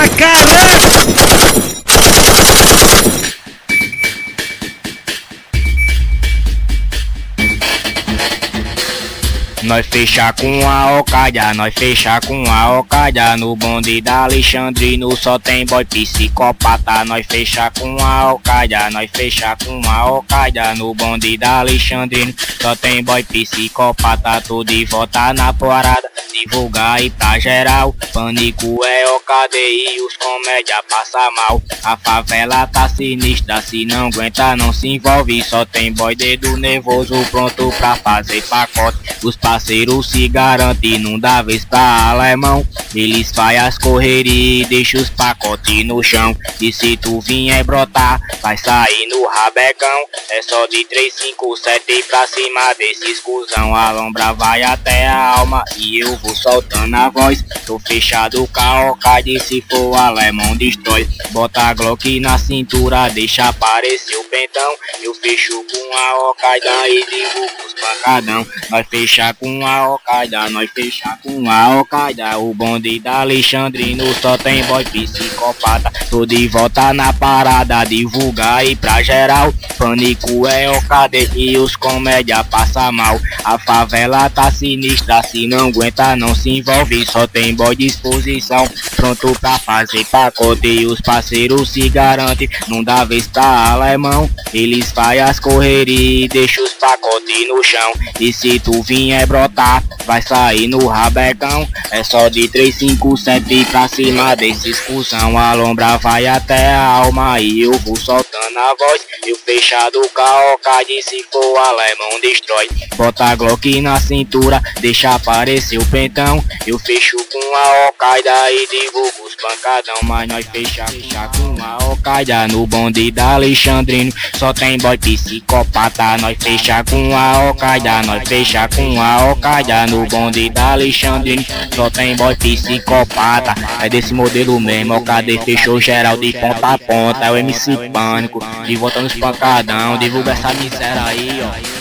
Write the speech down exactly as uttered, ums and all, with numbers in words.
caramba! Nós fecha com a Alcaida, nós fecha com a Alcaida. No bonde da Alexandrino só tem boy psicopata. Nós fecha com a Alcaida, nós fecha com a Alcaida. No bonde da Alexandrino só tem boy psicopata. Tô de volta na parada, divulgar aí pra geral. Pânico é o K D e os comédia passa mal. A favela tá sinistra, se não aguenta não se envolve. Só tem boy dedo nervoso pronto pra fazer pacote. Os parceiros se garantem, não dá vez pra alemão. Eles faz as correrias e deixa os pacotes no chão. E se tu vier brotar, vai sair no rabecão. É só de três, cinco, sete pra cima desses cuzão. A lombra vai até a alma e eu vou soltando a voz. Tô fechado com a Alcaide, se for alemão destrói. Bota a Glock na cintura, deixa aparecer o pentão. Eu fecho com a Alcaide e divulgo os pancadão. Nós fecha com a Alcaide, nós fecha com a Alcaide. O bonde da Alexandrino só tem boy psicopata. Tô de volta na parada, divulgar aí pra geral. Pânico é o K D e os comédia passa mal. A favela tá sinistra, se não aguenta não se envolve. Só tem boy disposição, pronto pra fazer pacote. E os parceiros se garantem, não dá vez pra alemão. Eles faz as correrias e deixa os pacotes no chão. E se tu vier brotar, vai sair no rabecão. É só de três, cinco, sete pra cima desses cuzão. A lombra vai até a alma e eu vou soltando a voz. Eu fechado com a Alcaide, se for alemão destrói. Bota a Glock na cintura, deixa aparecer o pentão. Eu fecho com a Alcaide e divulgo os pancadão. Mas nós fecha, fecha com a Alcaide. No bonde da Alexandrino só tem boy psicopata. Nós fecha com a Alcaide, nós fecha com a Alcaide. No bonde da Alexandrino só tem boy psicopata. É desse modelo mesmo, o K D fechou geral de ponta a ponta. É o M C Pânico, de volta nos pancadão. Divulga essa miséria aí, ó.